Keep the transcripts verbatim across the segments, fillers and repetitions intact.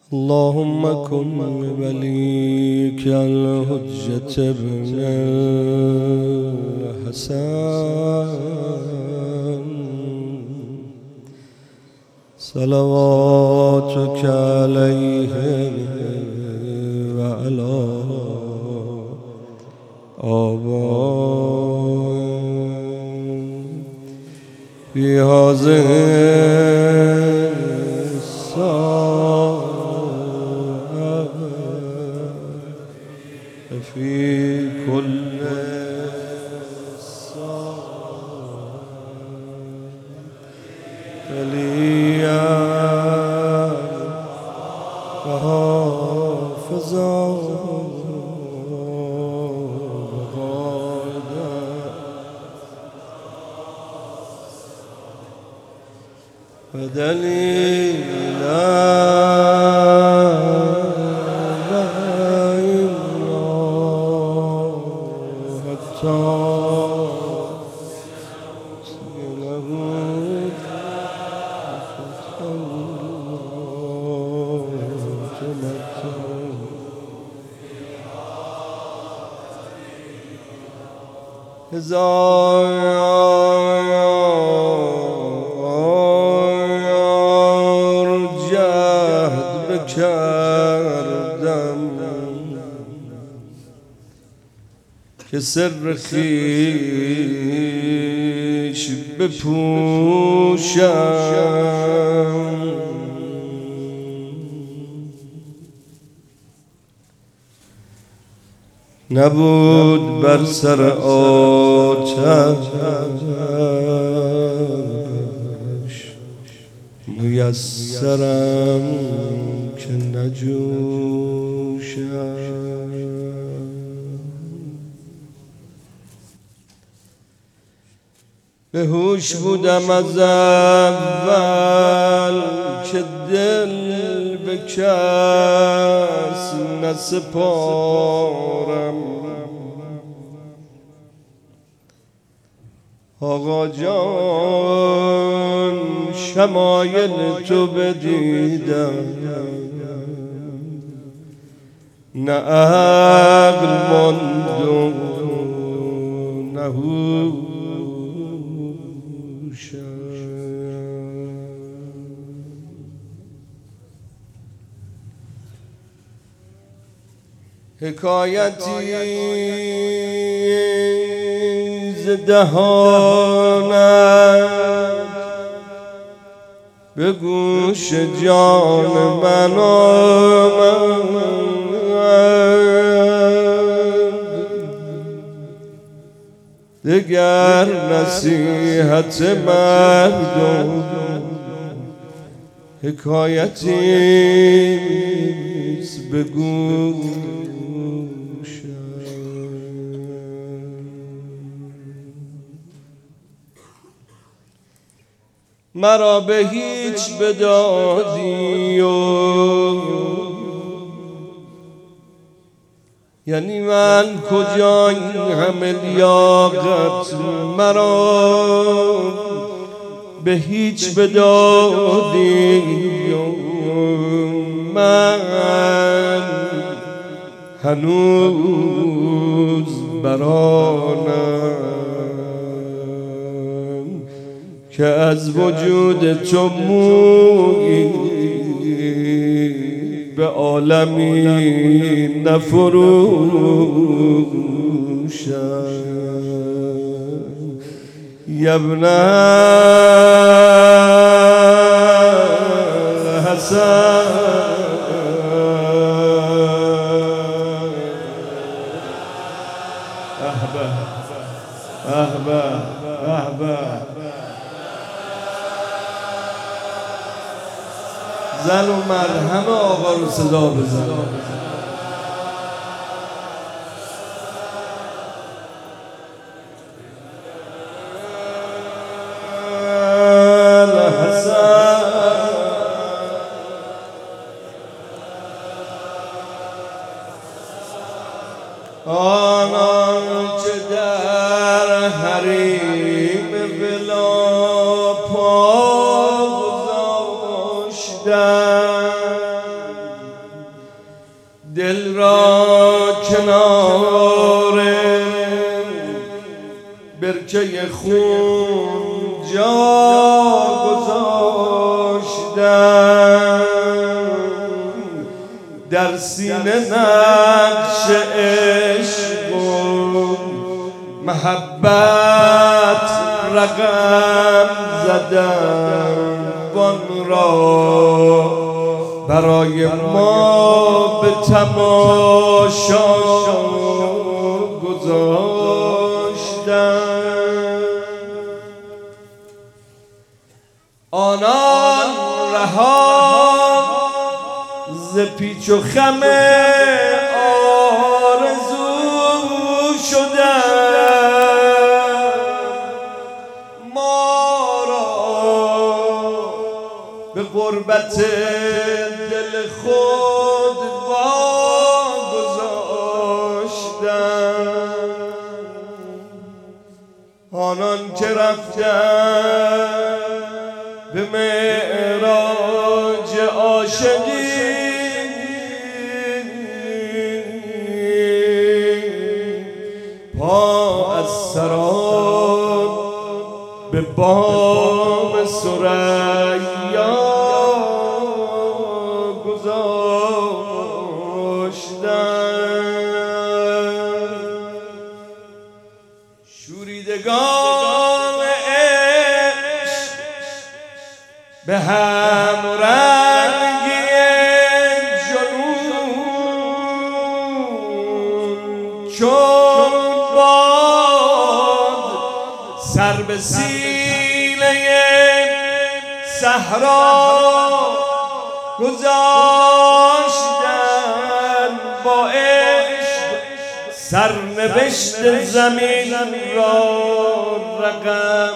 اللهم كن وليك الحجة ابن الحسن صلواتك عليه وعلى آبائه في هذه الساعة في كل ساعة وليا وحافظا وقائدا ودليلا هزار جهد بکردم که سر خویش بپوشم نبود بر سر آتش میسرم که نجوشم به هوش بودم از اول که دل به کس نسپارم آقا جان شمایل تو بدیدم نه عقل ماند و نه هوشم حکایتی ز دهانت به گوش جان من آمد دگر نصیحت مردم حکایتی به گوش مرا به هیچ بدادی و یعنی من کجا این همه لیاقت مرا به هیچ بدادی و من هنوز برانم که از وجود تو مویی به عالمی نفروشم یبن حسن احبه احبه احبه زن و مرد همه آقا رو صدا بزن آنان که در حریم ولا پا گذاشتند دل را کنار برکه خون جا گذاشتم، در سینه نقش عشق و محبت رقم زدم، وان را برای ما به تماشا گذاشتم. آنان رها ز پیچ و خم آرزو شدند، ما را به غربت دل خود واگذاشتند. آنان که رفتند به معراج عاشقی، پا از سراب به بام ثریا گذاشتند. شوریدگان عشق به هم رنگی جنون، چون باد سر به سینه صحرا گذاشتن، با عشق سرنوشت زمین را رقم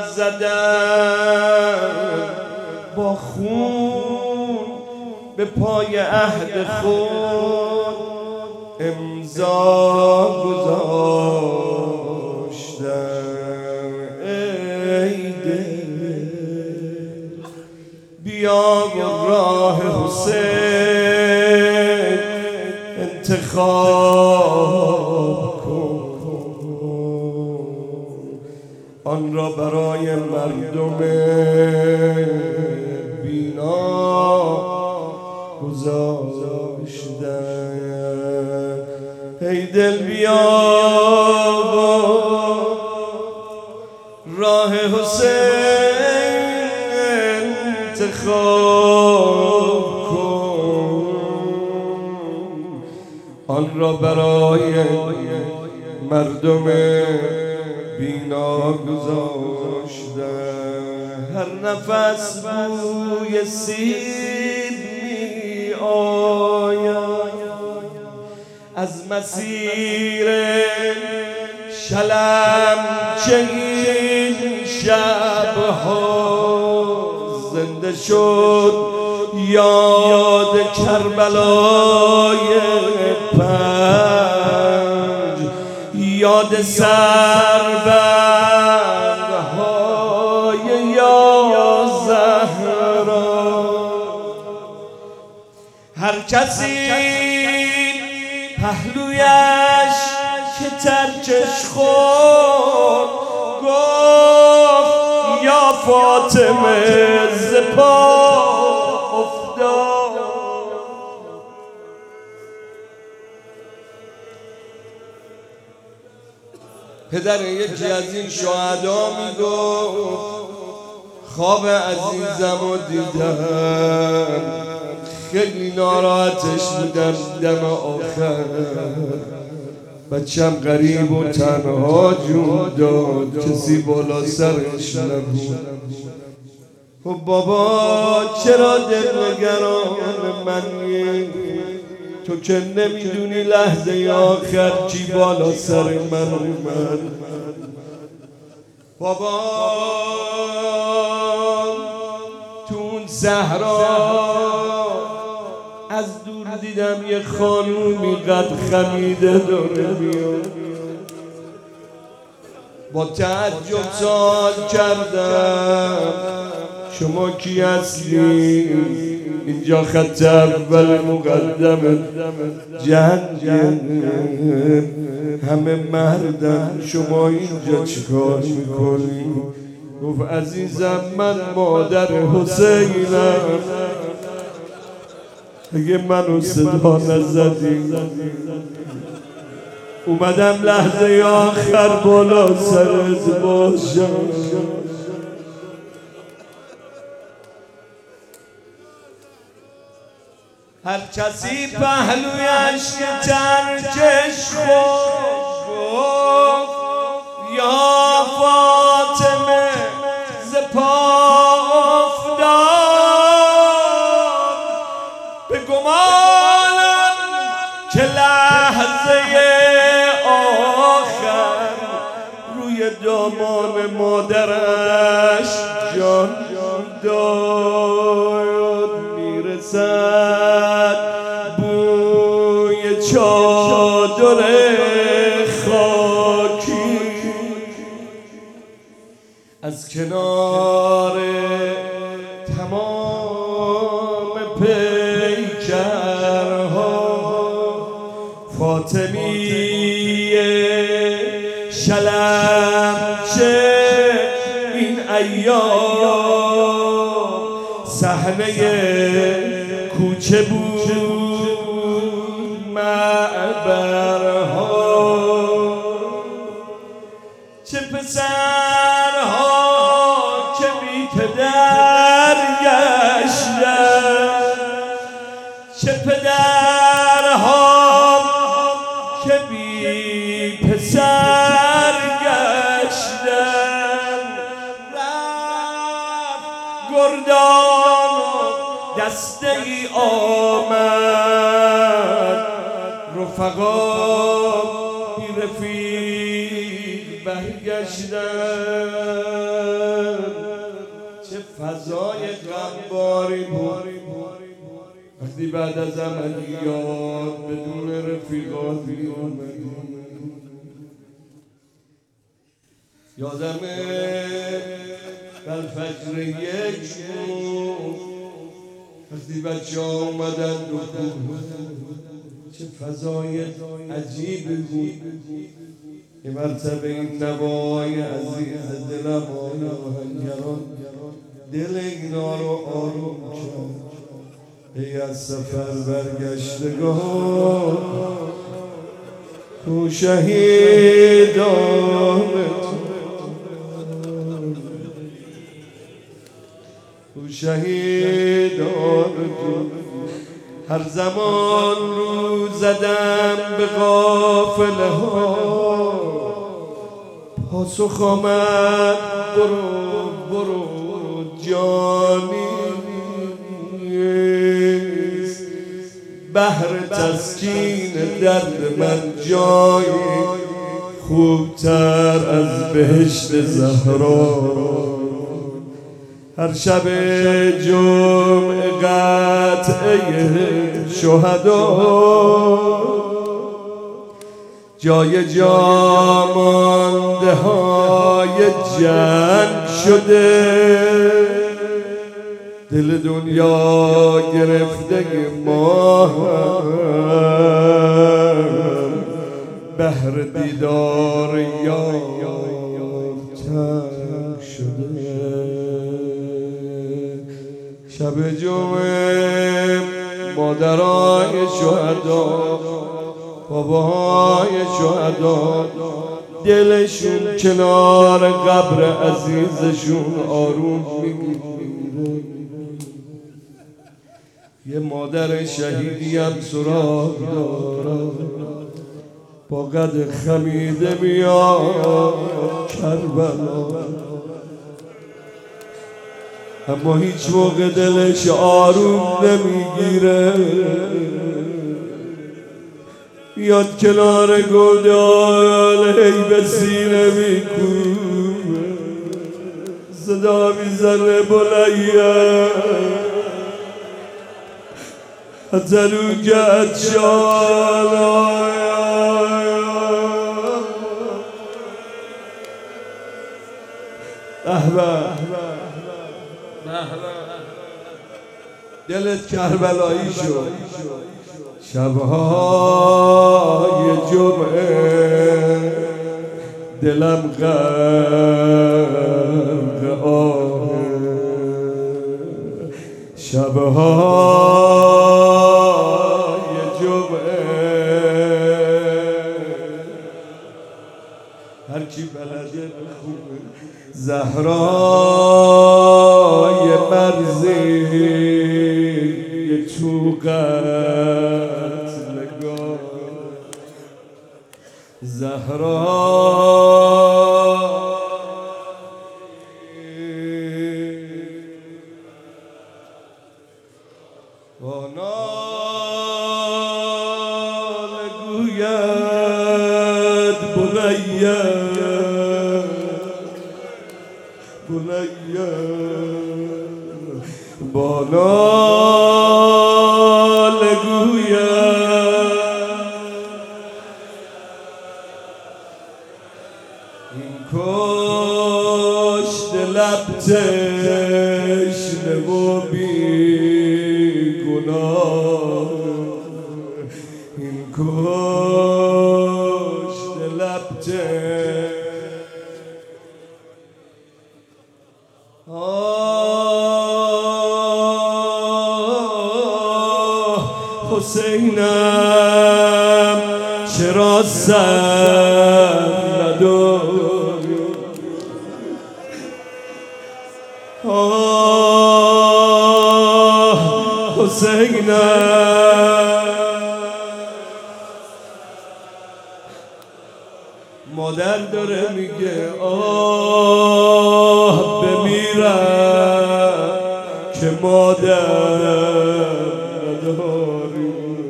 زدن، با خون به پای عهد خود امضا گذاشتن. ای دل بیا و راه حسین انتخاب کن، آن را برای مردم بینا گذاشتن. ای دل بیا و راه حسین انتخاب کن، آن را برای مردم بینا گذاشتن. هر نفس بوی سیب می آید از مسیر شلمچه این شبها، زنده شد یاد کربلای پنج، یاد سربندهای یا زهرا. هر کسی پهلویش که ترکش خورد، گفت یا فاطمه ز پا افتاد. پدر یکی از این شهدا میگفت خواب عزیزم رو دیدم، خیلی ناراحتش بودم دم آخر، بچم غریب و تنها جون داد، کسی بالا سرش نبود. خب بابا چرا دلنگران منی؟ تو که نمیدونی لحظه آخر چی بالا سر من اومد. بابا تو اون صحرا از دور دیدم یه خانومی قد خمیده داره میاد، با تعجب سوال کردم شما کی هستی؟ اینجا خط اول مقدم جنگ، همه مردن، شما اینجا چیکار میکنی؟ گفت عزیزم من مادر حسینم، اگه منو صدا نزدی اومدم لحظه آخر بالا سرت باشم. هر کسی پهلویش که ترکش خود یا فاطمه ز پا افتاد، به گمانم که لحظه آخر روی دامان مادرش جان داد. میرسد بوی چادر خاکی از کنار تمام پیکرها، فاطمیه شلمچه این ایام صحنه کوچه بود، معبرها چه پسرها که بی پدر گشتن، چه پدرها که بی پسر گشتن. رفت گردان دسته ای آمد، رفقا بی رفیق برگشتن. چه فضای غمباری بود وقتی بعد از عملیات بدون رفیقات می اومدی. یادمه در فجر یک شب وقتی بچه ها اومدن دو چه فضای عجیبی بود. یه مرتبه این نوای عزیز دلم آهنگران دل اینا رو آروم کرد. ای از سفر برگشتگان تو شهیدان تو شهیدان تو هر زمان رو زدم به قافله ها، پاسخ آمد برو برو جانی، بهر تسکین درد من جایی خوبتر از بهشت زهرا. هر شب جمعه قطعه شهدا جای جا مانده های جنگ شده، دل دنیا گرفته ما هم بهر دیدار یار تنگ شده. شب جمعه مادرای شهدا باباهای شهدا دلشون کنار قبر عزیزشون آروم میگیره. یه مادر شهیدی هم سراغ داره با قد خمیده میاد کربلا، اما هیچ موقع دلش آروم نمیگیره. میاد کنار گودال هی به سینه میکوبه، صدا میزنه بلیا هتلوکت شالا. احبه دلت کربلایی شد. شبهای جمعه دلم غرق آه، شبهای جمعه هرچی بلده بخونه زهرای مرزی یه چوقت نگاه زهرای با ناله گوید بنیه بنیه با ناله گوید این کشت لب تشنه و بی گناه این کشت لب تشنه حسینم چرا سر نداری آه حسینم مادر داره میگه آه بمیرم که مادر نداری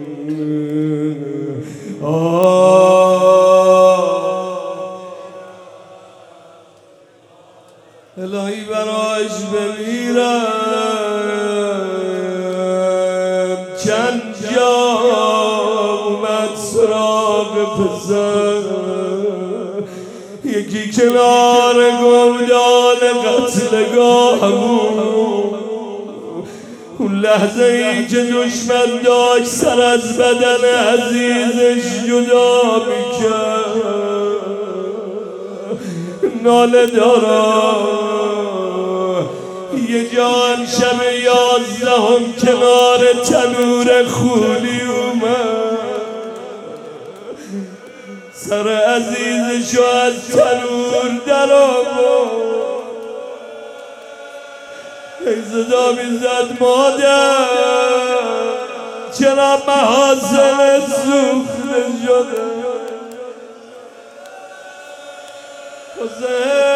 الهی براش بمیرم چند جا اومد سراغ پسر یکی کنار گودال قتلگاهمون اون لحظه ای که دشمن داشت سر از بدن عزیزش جدا میکرد ناله دارم یه جان شب یازدهم کنار تنور خولی اومد سر عزیزشو از تنور در آورد صدا میزد مادر چرا محاسن سوخته شده حسین